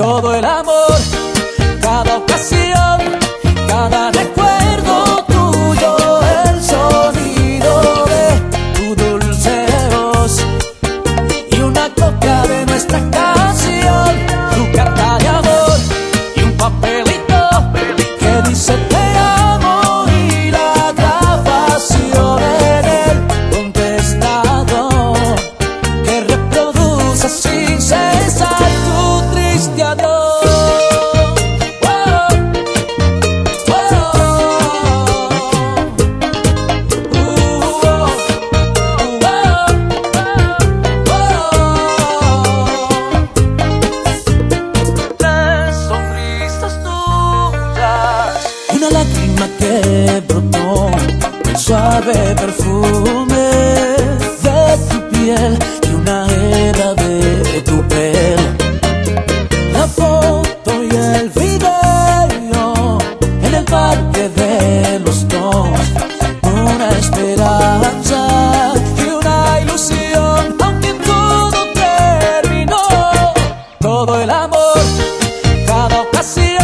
todo el amor, cada ocasión, cada recuerdo tuyo, el sonido de tu dulce voz y una copia de nuestra canción, tu carta de amor y un papelito que dice te amo y la grabación en el contestador que reproduce sin cesar tu triste adiós. Una lágrima que brotó, el suave perfume de tu piel y una era de tu pelo. La foto y el video en el parque de los dos, una esperanza y una ilusión, aunque todo terminó. Todo el amor, cada ocasión,